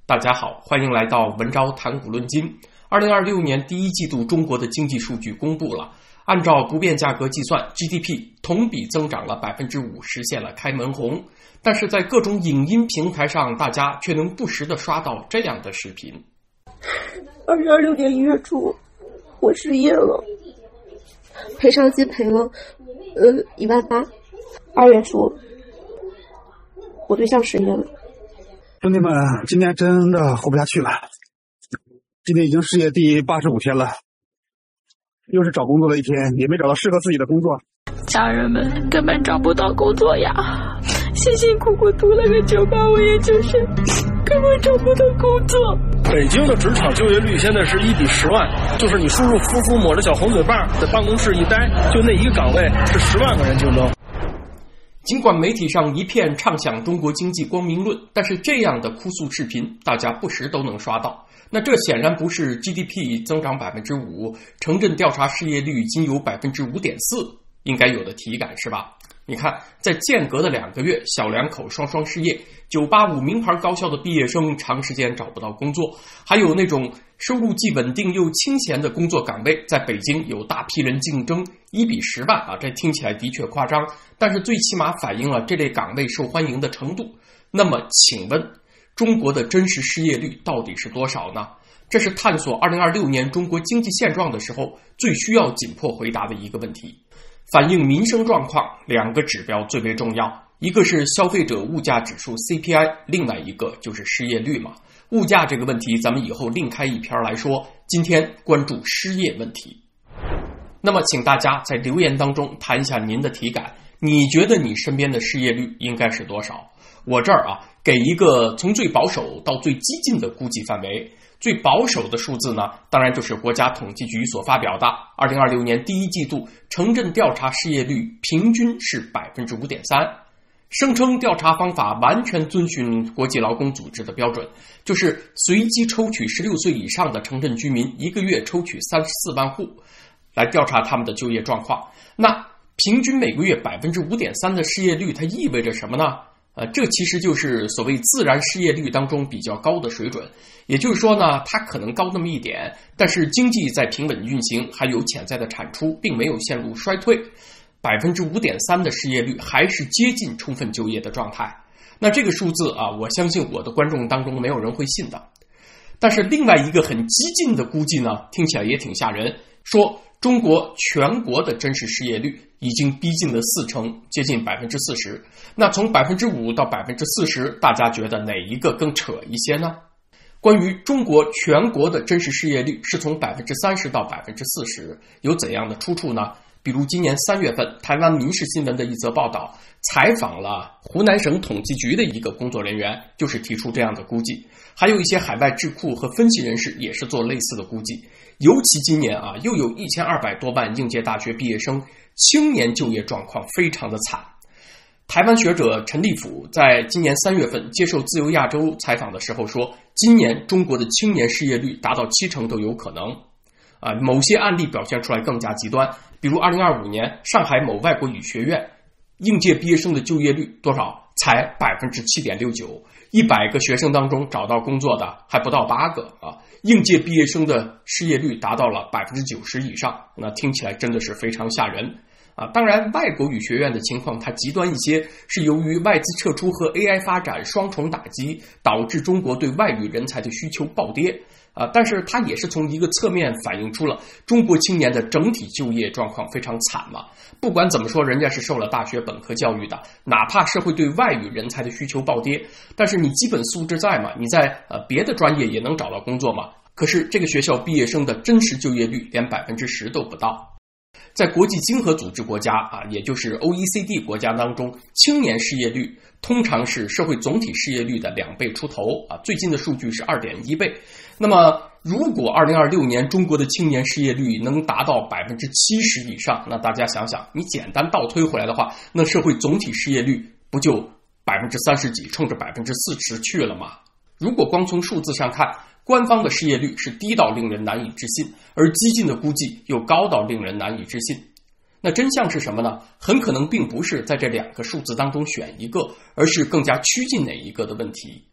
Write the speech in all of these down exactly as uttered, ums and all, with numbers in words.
大家好，欢迎来到文昭谈股论金。二零二六年第一季度中国的经济数据公布了，按照不变价格计算 G D P 同比增长了 百分之五， 实现了开门红。但是在各种影音平台上，大家却能不时地刷到这样的视频。 二零二六年一月初我失业了，赔偿金赔了呃一万八。二月初我对象失业了。 兄弟们，今年真的活不下去了，今天已经失业第八十五天了，又是找工作的一天，也没找到适合自己的工作。 家人们根本找不到工作呀，辛辛苦苦读了个九八五研究生，根本找不到工作。 北京的职场就业率现在是一比十万，就是你舒舒服服抹着小红嘴棒在办公室一待，就那一个岗位是十万个人竞争。 尽管媒体上一片畅想中国经济光明论，但是这样的哭诉视频大家不时都能刷到。那这显然不是 G D P 增长 百分之五， 城镇调查失业率仅有 百分之五点四 应该有的体感，是吧？你看，在间隔的两个月，小两口双双失业，九八五名牌高校的毕业生长时间找不到工作，还有那种收入既稳定又清闲的工作岗位，在北京有大批人竞争，一比十万啊，这听起来的确夸张，但是最起码反映了这类岗位受欢迎的程度。那么请问，中国的真实失业率到底是多少呢？这是探索二零二六年中国经济现状的时候最需要紧迫回答的一个问题。反映民生状况，两个指标最为重要，一个是消费者物价指数 C P I， 另外一个就是失业率嘛。物价这个问题咱们以后另开一篇来说，今天关注失业问题。那么请大家在留言当中谈一下您的体感，你觉得你身边的失业率应该是多少？我这儿啊给一个从最保守到最激进的估计范围。最保守的数字呢，当然就是国家统计局所发表的二零二六年第一季度城镇调查失业率平均是 百分之五点三， 声称调查方法完全遵循国际劳工组织的标准，就是随机抽取十六岁以上的城镇居民，一个月抽取三十四万户来调查他们的就业状况。那平均每个月 百分之五点三 的失业率，它意味着什么呢？呃，这其实就是所谓自然失业率当中比较高的水准，也就是说呢，它可能高那么一点，但是经济在平稳运行，还有潜在的产出，并没有陷入衰退。百分之五点三 的失业率还是接近充分就业的状态。那这个数字啊，我相信我的观众当中没有人会信的。但是另外一个很激进的估计呢，听起来也挺吓人，说中国全国的真实失业率已经逼近了四成，接近 百分之四十。那从 百分之五 到 百分之四十， 大家觉得哪一个更扯一些呢？关于中国全国的真实失业率是从 百分之三十 到 百分之四十， 有怎样的出处呢？比如今年三月份台湾民事新闻的一则报道，采访了湖南省统计局的一个工作人员，就是提出这样的估计。还有一些海外智库和分析人士也是做类似的估计。尤其今年啊，又有一千二百多万应届大学毕业生，青年就业状况非常的惨。台湾学者陈立甫在今年三月份接受自由亚洲采访的时候说，今年中国的青年失业率达到七成都有可能。啊，某些案例表现出来更加极端，比如二零二五年上海某外国语学院应届毕业生的就业率多少？才 百分之七点六九， 一百个学生当中找到工作的还不到八个啊！应届毕业生的失业率达到了 百分之九十 以上，那听起来真的是非常吓人啊！当然外国语学院的情况它极端一些，是由于外资撤出和 A I 发展双重打击，导致中国对外语人才的需求暴跌啊！但是它也是从一个侧面反映出了中国青年的整体就业状况非常惨嘛。不管怎么说，人家是受了大学本科教育的，哪怕社会对外语人才的需求暴跌，但是你基本素质在嘛，你在呃别的专业也能找到工作嘛。可是这个学校毕业生的真实就业率连 百分之十 都不到。在国际经合组织国家啊，也就是 O E C D 国家当中，青年失业率通常是社会总体失业率的两倍出头啊，最近的数据是 二点一倍。那么如果二零二六年中国的青年失业率能达到 百分之七十 以上，那大家想想，你简单倒推回来的话，那社会总体失业率不就 百分之三十 几，冲着 百分之四十 去了吗？如果光从数字上看，官方的失业率是低到令人难以置信，而激进的估计又高到令人难以置信。那真相是什么呢？很可能并不是在这两个数字当中选一个，而是更加趋近哪一个的问题。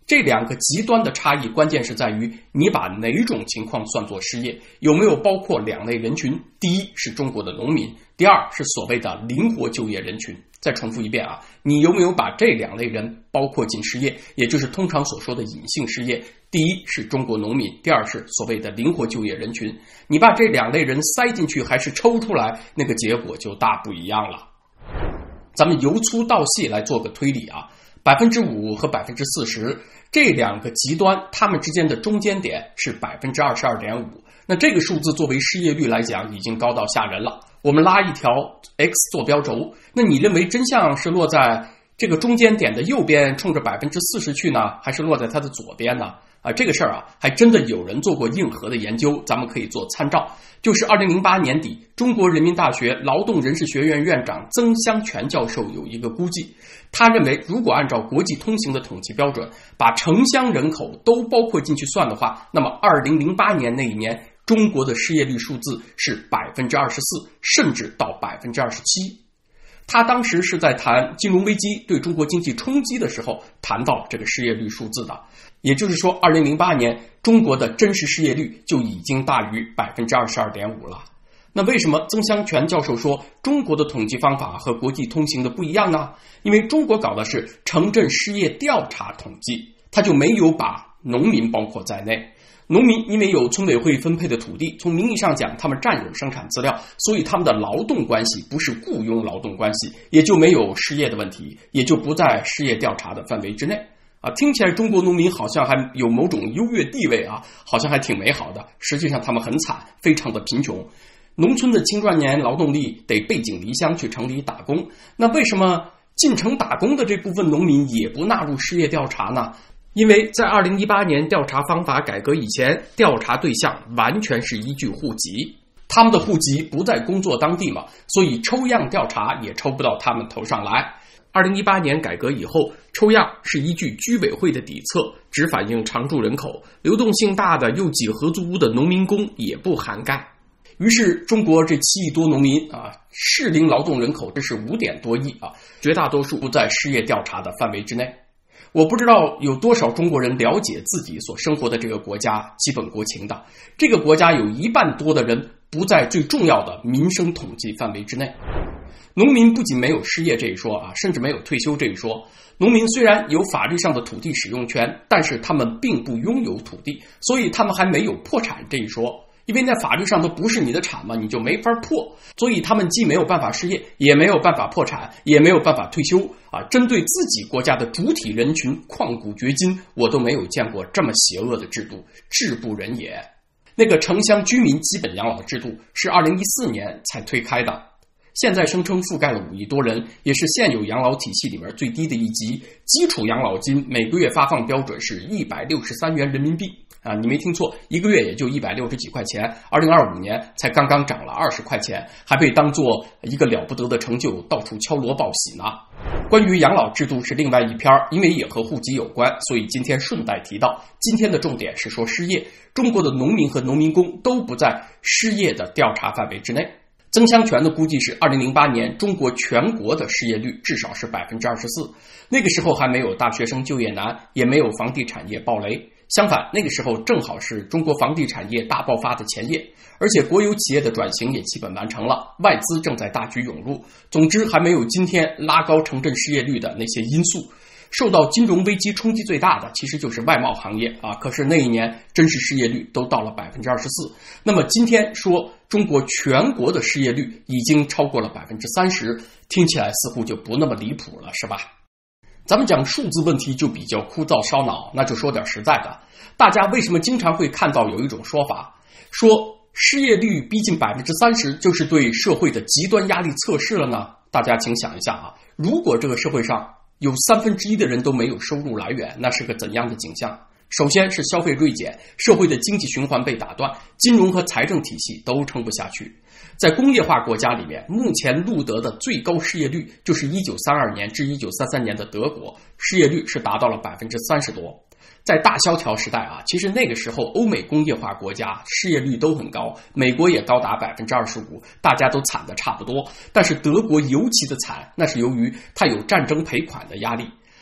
这两个极端的差异，关键是在于你把哪种情况算作失业，有没有包括两类人群。第一是中国的农民，第二是所谓的灵活就业人群。再重复一遍啊，你有没有把这两类人包括进失业，也就是通常所说的隐性失业。第一是中国农民，第二是所谓的灵活就业人群。你把这两类人塞进去还是抽出来，那个结果就大不一样了。咱们由粗到细来做个推理啊，百分之五和百分之四十这两个极端，它们之间的中间点是百分之二十二点五。那这个数字作为失业率来讲，已经高到吓人了。我们拉一条 X 坐标轴，那你认为真相是落在这个中间点的右边，冲着百分之四十去呢，还是落在它的左边呢？啊，这个事儿啊，还真的有人做过硬核的研究，咱们可以做参照。就是二零零八年底，中国人民大学劳动人事学院院长曾香全教授有一个估计，他认为如果按照国际通行的统计标准，把城乡人口都包括进去算的话，那么二零零八年那一年，中国的失业率数字是百分之二十四，甚至到百分之二十七。他当时是在谈金融危机对中国经济冲击的时候谈到这个失业率数字的，也就是说二零零八年中国的真实失业率就已经大于百分之二十二点五了。那为什么曾香全教授说中国的统计方法和国际通行的不一样呢？因为中国搞的是城镇失业调查统计，他就没有把农民包括在内。农民因为有村委会分配的土地，从名义上讲他们占有生产资料，所以他们的劳动关系不是雇佣劳动关系，也就没有失业的问题，也就不在失业调查的范围之内啊。听起来中国农民好像还有某种优越地位啊，好像还挺美好的，实际上他们很惨，非常的贫穷。农村的青壮年劳动力得背井离乡去城里打工，那为什么进城打工的这部分农民也不纳入失业调查呢？因为在二零一八年调查方法改革以前，调查对象完全是依据户籍，他们的户籍不在工作当地嘛，所以抽样调查也抽不到他们头上来。二零一八年改革以后，抽样是依据居委会的底册，只反映常住人口，流动性大的又几合租屋的农民工也不涵盖。于是中国这七亿多农民啊，适龄劳动人口这是五点多亿啊，绝大多数不在失业调查的范围之内。我不知道有多少中国人了解自己所生活的这个国家基本国情的，这个国家有一半多的人不在最重要的民生统计范围之内。农民不仅没有失业这一说啊，甚至没有退休这一说。农民虽然有法律上的土地使用权，但是他们并不拥有土地，所以他们还没有破产这一说。因为在法律上都不是你的产嘛，你就没法破，所以他们既没有办法失业，也没有办法破产，也没有办法退休啊！针对自己国家的主体人群旷古掘今，我都没有见过这么邪恶的制度，制不仁也。那个城乡居民基本养老制度是二零一四年才推开的，现在声称覆盖了五亿多人，也是现有养老体系里面最低的一级。基础养老金每个月发放标准是一百六十三元人民币啊，你没听错，一个月也就一百六十几块钱。二零二五年才刚刚涨了二十块钱，还被当作一个了不得的成就，到处敲锣报喜呢。关于养老制度是另外一篇，因为也和户籍有关，所以今天顺带提到。今天的重点是说失业，中国的农民和农民工都不在失业的调查范围之内。曾香全的估计是二零零八年中国全国的失业率至少是百分之二十四，那个时候还没有大学生就业难，也没有房地产业暴雷。相反，那个时候正好是中国房地产业大爆发的前夜，而且国有企业的转型也基本完成了，外资正在大举涌入。总之，还没有今天拉高城镇失业率的那些因素。受到金融危机冲击最大的其实就是外贸行业啊，可是那一年真实失业率都到了百分之二十四。那么今天说中国全国的失业率已经超过了百分之三十，听起来似乎就不那么离谱了，是吧？咱们讲数字问题就比较枯燥烧脑，那就说点实在的。大家为什么经常会看到有一种说法，说失业率逼近百分之三十就是对社会的极端压力测试了呢？大家请想一下啊，如果这个社会上有三分之一的人都没有收入来源，那是个怎样的景象？首先是消费锐减，社会的经济循环被打断，金融和财政体系都撑不下去。在工业化国家里面，目前录得的最高失业率就是一九三二年至一九三三年的德国，失业率是达到了百分之三十多。在大萧条时代啊，其实那个时候欧美工业化国家失业率都很高，美国也高达百分之二十五，大家都惨的差不多。但是德国尤其的惨，那是由于它有战争赔款的压力。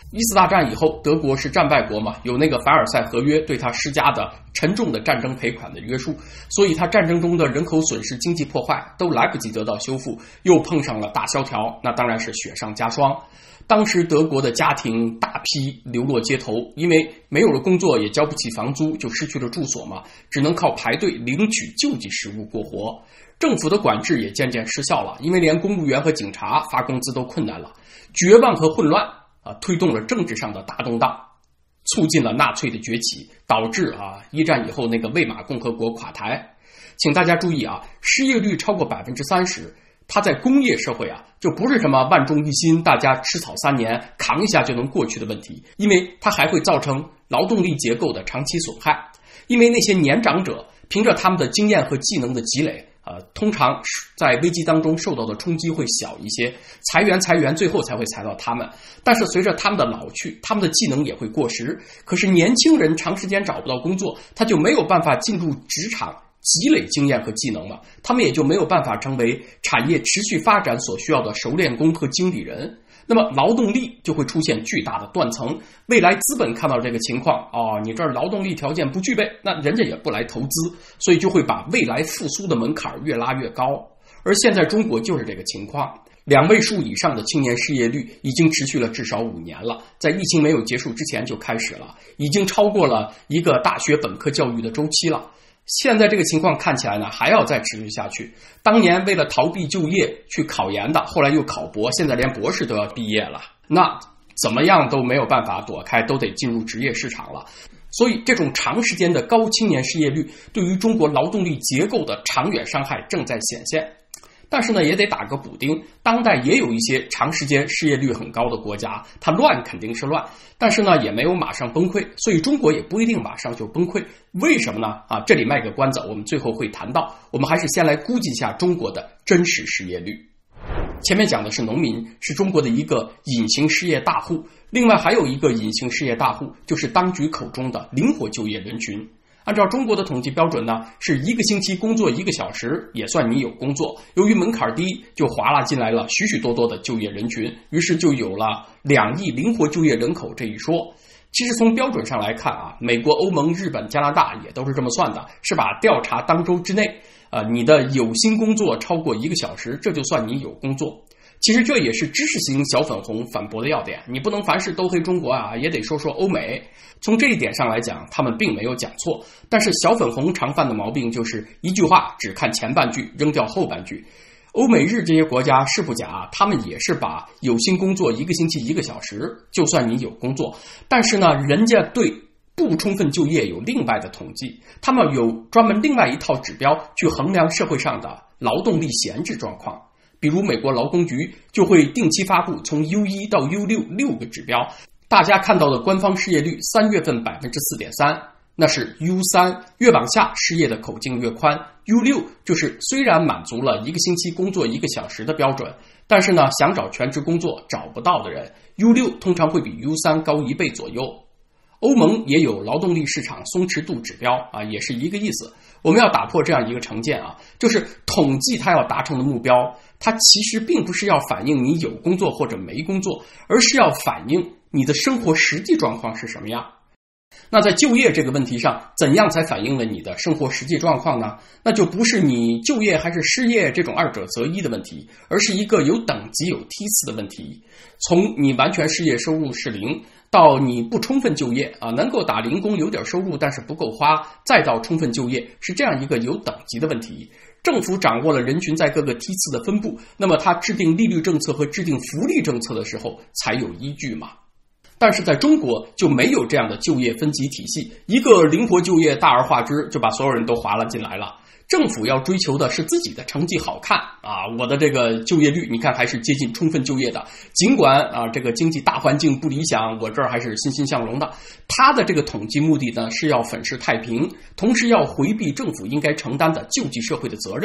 一次大战以后，德国是战败国嘛，有那个凡尔赛合约对他施加的沉重的战争赔款的约束，所以他战争中的人口损失、经济破坏都来不及得到修复，又碰上了大萧条，那当然是雪上加霜。当时德国的家庭大批流落街头，因为没有了工作，也交不起房租，就失去了住所嘛，只能靠排队领取救济食物过活。政府的管制也渐渐失效了，因为连公务员和警察发工资都困难了。绝望和混乱啊，推动了政治上的大动荡，促进了纳粹的崛起，导致啊一战以后那个魏玛共和国垮台。请大家注意啊，失业率超过百分之三十，它在工业社会啊，就不是什么万众一心，大家吃草三年扛一下就能过去的问题，因为它还会造成劳动力结构的长期损害。因为那些年长者凭着他们的经验和技能的积累，呃，通常在危机当中受到的冲击会小一些，裁员裁员最后才会裁到他们。但是随着他们的老去，他们的技能也会过时。可是年轻人长时间找不到工作，他就没有办法进入职场积累经验和技能了，他们也就没有办法成为产业持续发展所需要的熟练工和经理人。那么劳动力就会出现巨大的断层。未来资本看到这个情况，哦，你这儿劳动力条件不具备，那人家也不来投资，所以就会把未来复苏的门槛越拉越高。而现在中国就是这个情况，两位数以上的青年失业率已经持续了至少五年了，在疫情没有结束之前就开始了，已经超过了一个大学本科教育的周期了。现在这个情况看起来呢，还要再持续下去。当年为了逃避就业去考研的，后来又考博，现在连博士都要毕业了，那怎么样都没有办法躲开，都得进入职业市场了。所以这种长时间的高青年失业率对于中国劳动力结构的长远伤害正在显现。但是呢，也得打个补丁，当代也有一些长时间失业率很高的国家，它乱肯定是乱，但是呢也没有马上崩溃，所以中国也不一定马上就崩溃。为什么呢？啊，这里卖个关子，我们最后会谈到。我们还是先来估计一下中国的真实失业率。前面讲的是农民，是中国的一个隐形失业大户，另外还有一个隐形失业大户，就是当局口中的灵活就业人群。按照中国的统计标准呢，是一个星期工作一个小时也算你有工作。由于门槛低，就划拉进来了许许多多的就业人群，于是就有了两亿灵活就业人口这一说。其实从标准上来看啊，美国、欧盟、日本、加拿大也都是这么算的，是把调查当周之内，呃，你的有薪工作超过一个小时，这就算你有工作。其实这也是知识型小粉红反驳的要点，你不能凡事都黑中国啊，也得说说欧美。从这一点上来讲，他们并没有讲错，但是小粉红常犯的毛病就是一句话只看前半句，扔掉后半句。欧美日这些国家是不假，他们也是把有薪工作一个星期一个小时就算你有工作，但是呢，人家对不充分就业有另外的统计，他们有专门另外一套指标去衡量社会上的劳动力闲置状况。比如美国劳工局就会定期发布从 U 一 到 U 六 六个指标，大家看到的官方失业率三月份 百分之四点三， 那是 U 三， 越往下失业的口径越宽。 U 六 就是虽然满足了一个星期工作一个小时的标准，但是呢想找全职工作找不到的人， U 六 通常会比 U 三 高一倍左右。欧盟也有劳动力市场松弛度指标啊，也是一个意思。我们要打破这样一个成见啊，就是统计它要达成的目标，它其实并不是要反映你有工作或者没工作，而是要反映你的生活实际状况是什么样。那在就业这个问题上，怎样才反映了你的生活实际状况呢？那就不是你就业还是失业这种二者择一的问题，而是一个有等级有梯次的问题。从你完全失业收入是零，到你不充分就业啊，能够打零工有点收入但是不够花，再到充分就业，是这样一个有等级的问题。政府掌握了人群在各个梯次的分布，那么它制定利率政策和制定福利政策的时候才有依据嘛。但是在中国就没有这样的就业分级体系，一个灵活就业大而化之，就把所有人都划了进来了。政府要追求的是自己的成绩好看啊，我的这个就业率你看还是接近充分就业的，尽管啊这个经济大环境不理想，我这儿还是欣欣向荣的。他的这个统计目的呢是要粉饰太平，同时要回避政府应该承担的救济社会的责任。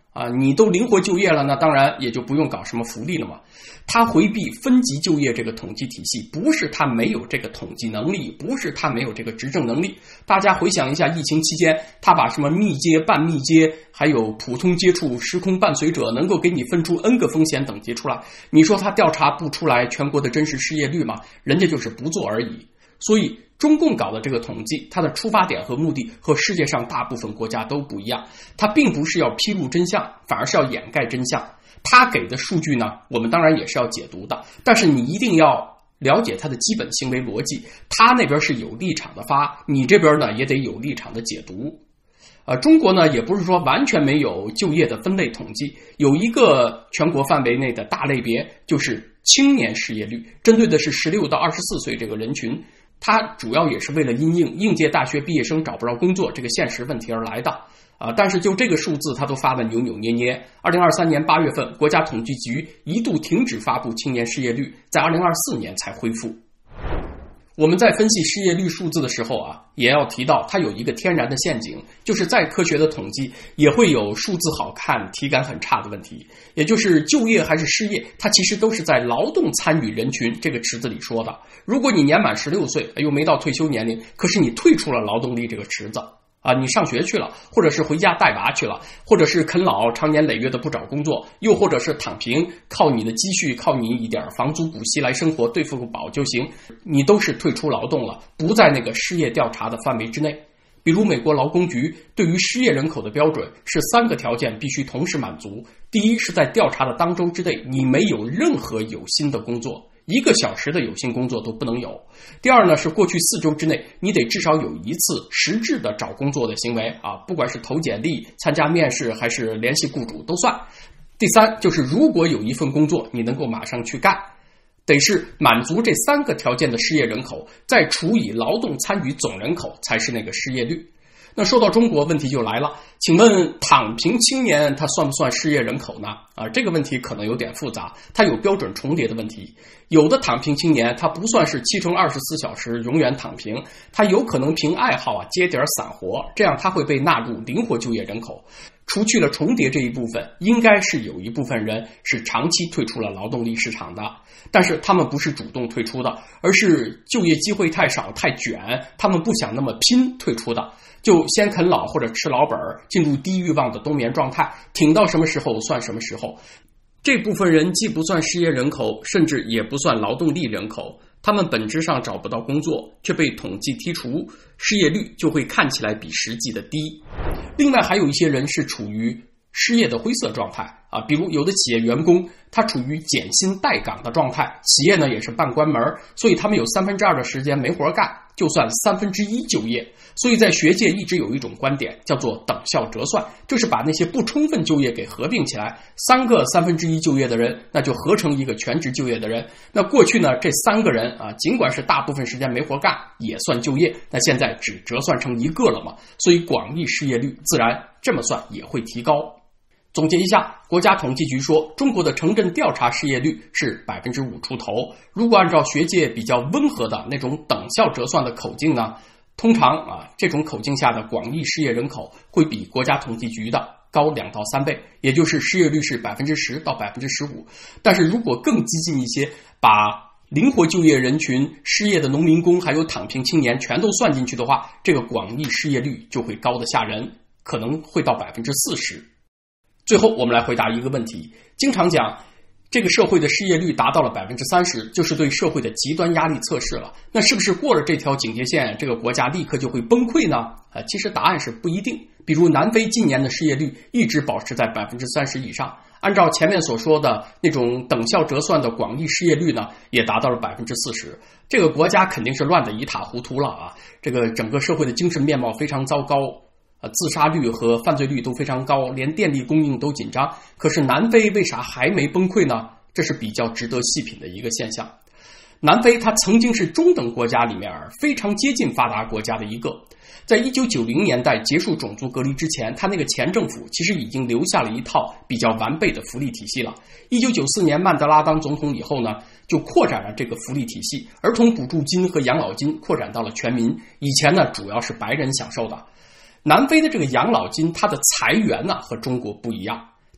啊，你都灵活就业了，那当然也就不用搞什么福利了嘛。他回避分级就业这个统计体系，不是他没有这个统计能力，不是他没有这个执政能力。大家回想一下疫情期间，他把什么密接、半密接，还有普通接触、时空伴随者，能够给你分出 N 个风险等级出来，你说他调查不出来全国的真实失业率吗？人家就是不做而已。所以中共搞的这个统计，它的出发点和目的和世界上大部分国家都不一样，它并不是要披露真相，反而是要掩盖真相。他给的数据呢，我们当然也是要解读的，但是你一定要了解它的基本行为逻辑，他那边是有立场的发，你这边呢也得有立场的解读。呃，中国呢也不是说完全没有就业的分类统计，有一个全国范围内的大类别，就是青年失业率，针对的是十六到二十四岁这个人群，它主要也是为了因应应届大学毕业生找不着工作这个现实问题而来的啊。但是就这个数字，它都发得扭扭捏捏。二零二三年八月份，国家统计局一度停止发布青年失业率，在二零二四年才恢复。我们在分析失业率数字的时候啊，也要提到它有一个天然的陷阱，就是再科学的统计也会有数字好看体感很差的问题，也就是就业还是失业，它其实都是在劳动参与人群这个池子里说的。如果你年满十六岁又没到退休年龄，可是你退出了劳动力这个池子啊，你上学去了，或者是回家带娃去了，或者是啃老长年累月的不找工作，又或者是躺平，靠你的积蓄，靠你一点房租股息来生活，对付个饱就行，你都是退出劳动了，不在那个失业调查的范围之内。比如美国劳工局对于失业人口的标准是三个条件必须同时满足，第一是在调查的当周之内你没有任何有薪的工作，一个小时的有薪工作都不能有。第二呢，是过去四周之内你得至少有一次实质的找工作的行为啊，不管是投简历、参加面试还是联系雇主都算。第三就是如果有一份工作你能够马上去干，得是满足这三个条件的失业人口，再除以劳动参与总人口才是那个失业率。那说到中国，问题就来了，请问躺平青年他算不算失业人口呢？啊，这个问题可能有点复杂，它有标准重叠的问题。有的躺平青年他不算是七乘二十四小时永远躺平，他有可能凭爱好啊接点散活，这样他会被纳入灵活就业人口。除去了重叠这一部分，应该是有一部分人是长期退出了劳动力市场的，但是他们不是主动退出的，而是就业机会太少太卷，他们不想那么拼退出的，就先啃老或者吃老本，进入低欲望的冬眠状态，挺到什么时候算什么时候。这部分人既不算失业人口，甚至也不算劳动力人口，他们本质上找不到工作，却被统计剔除，失业率就会看起来比实际的低。另外还有一些人是处于失业的灰色状态啊，比如有的企业员工他处于减薪待岗的状态，企业呢也是半关门，所以他们有三分之二的时间没活干，就算三分之一就业。所以在学界一直有一种观点叫做等效折算，就是把那些不充分就业给合并起来，三个三分之一就业的人那就合成一个全职就业的人。那过去呢这三个人啊，尽管是大部分时间没活干也算就业，那现在只折算成一个了嘛，所以广义失业率自然这么算也会提高。总结一下，国家统计局说中国的城镇调查失业率是 百分之五 出头，如果按照学界比较温和的那种等效折算的口径呢，通常啊这种口径下的广义失业人口会比国家统计局的高两到三倍，也就是失业率是 百分之十 到 百分之十五。 但是如果更激进一些，把灵活就业人群、失业的农民工还有躺平青年全都算进去的话，这个广义失业率就会高得吓人，可能会到 百分之四十。最后我们来回答一个问题，经常讲这个社会的失业率达到了 百分之三十， 就是对社会的极端压力测试了，那是不是过了这条警戒线这个国家立刻就会崩溃呢？啊，其实答案是不一定。比如南非今年的失业率一直保持在 百分之三十 以上，按照前面所说的那种等效折算的广义失业率呢，也达到了 百分之四十。 这个国家肯定是乱得一塌糊涂了啊！这个整个社会的精神面貌非常糟糕，呃，自杀率和犯罪率都非常高，连电力供应都紧张。可是南非为啥还没崩溃呢？这是比较值得细品的一个现象。南非它曾经是中等国家里面非常接近发达国家的一个，在一九九零年代结束种族隔离之前，它那个前政府其实已经留下了一套比较完备的福利体系了。一九九四年曼德拉当总统以后呢，就扩展了这个福利体系，儿童补助金和养老金扩展到了全民，以前呢主要是白人享受的。南非的这个养老金，它的财源呢和中国不一样，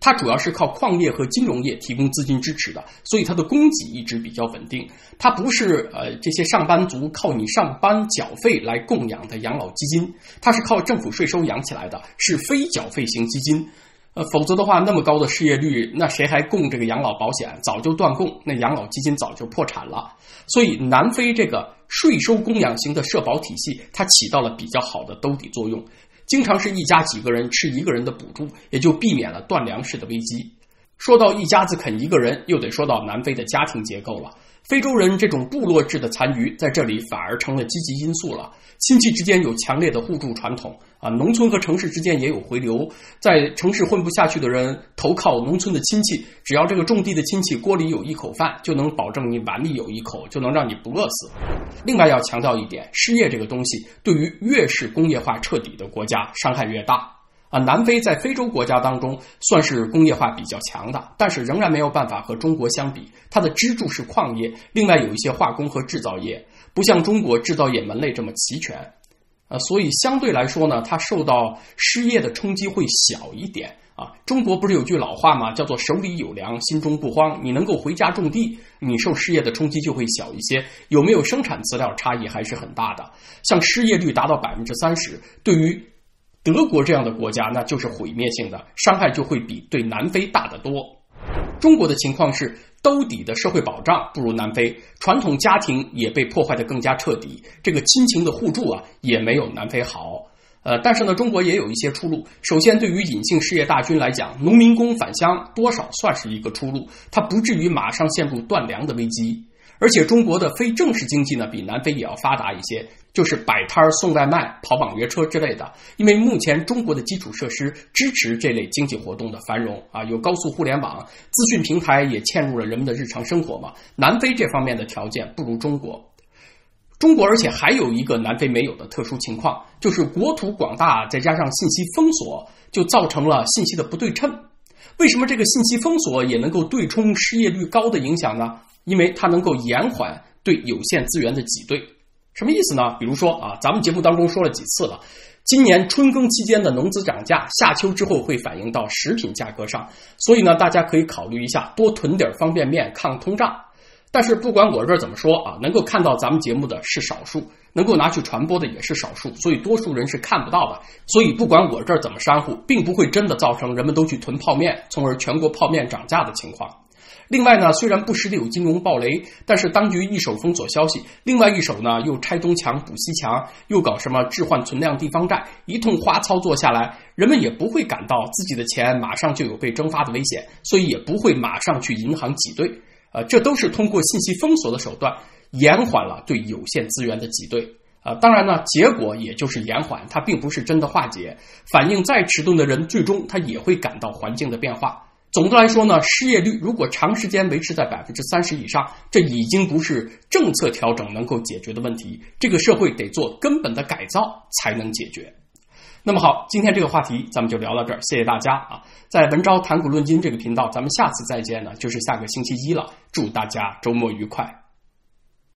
它主要是靠矿业和金融业提供资金支持的，所以它的供给一直比较稳定。它不是呃这些上班族靠你上班缴费来供养的养老基金，它是靠政府税收养起来的，是非缴费型基金。呃，否则的话，那么高的失业率，那谁还供这个养老保险？早就断供，那养老基金早就破产了。所以，南非这个税收供养型的社保体系，它起到了比较好的兜底作用，经常是一家几个人吃一个人的补助，也就避免了断粮食的危机。说到一家子啃一个人，又得说到南非的家庭结构了。非洲人这种部落制的残余，在这里反而成了积极因素了。亲戚之间有强烈的互助传统啊，农村和城市之间也有回流，在城市混不下去的人投靠农村的亲戚，只要这个种地的亲戚锅里有一口饭，就能保证你碗里有一口，就能让你不饿死。另外要强调一点，失业这个东西对于越是工业化彻底的国家伤害越大。啊，南非在非洲国家当中算是工业化比较强的，但是仍然没有办法和中国相比。它的支柱是矿业，另外有一些化工和制造业，不像中国制造业门类这么齐全。啊，所以相对来说呢，它受到失业的冲击会小一点。啊，中国不是有句老话吗？叫做手里有粮，心中不慌。你能够回家种地，你受失业的冲击就会小一些。有没有生产资料差异还是很大的。像失业率达到百分之三十，对于德国这样的国家那就是毁灭性的，伤害就会比对南非大得多。中国的情况是兜底的社会保障不如南非，传统家庭也被破坏得更加彻底，这个亲情的互助啊也没有南非好。呃，但是呢，中国也有一些出路。首先，对于隐性失业大军来讲，农民工返乡多少算是一个出路，它不至于马上陷入断粮的危机。而且中国的非正式经济呢，比南非也要发达一些，就是摆摊送外卖、跑网约车之类的。因为目前中国的基础设施支持这类经济活动的繁荣啊，有高速互联网，资讯平台也嵌入了人们的日常生活嘛。南非这方面的条件不如中国。中国而且还有一个南非没有的特殊情况，就是国土广大，再加上信息封锁，就造成了信息的不对称。为什么这个信息封锁也能够对冲失业率高的影响呢？因为它能够延缓对有限资源的挤兑。什么意思呢？比如说啊，咱们节目当中说了几次了，今年春耕期间的农资涨价，夏秋之后会反映到食品价格上，所以呢，大家可以考虑一下，多囤点方便面抗通胀。但是不管我这儿怎么说啊，能够看到咱们节目的是少数，能够拿去传播的也是少数，所以多数人是看不到的。所以不管我这儿怎么煽乎，并不会真的造成人们都去囤泡面，从而全国泡面涨价的情况。另外呢，虽然不时的有金融暴雷，但是当局一手封锁消息，另外一手呢又拆东墙补西墙，又搞什么置换存量地方债，一通花操作下来，人们也不会感到自己的钱马上就有被蒸发的危险，所以也不会马上去银行挤兑。呃，这都是通过信息封锁的手段延缓了对有限资源的挤兑。呃，当然呢，结果也就是延缓，它并不是真的化解。反应再迟钝的人，最终他也会感到环境的变化。总的来说呢，失业率如果长时间维持在百分之三十以上，这已经不是政策调整能够解决的问题，这个社会得做根本的改造才能解决。那么好，今天这个话题咱们就聊到这儿，谢谢大家啊！在文昭谈古论今这个频道，咱们下次再见呢，就是下个星期一了。祝大家周末愉快。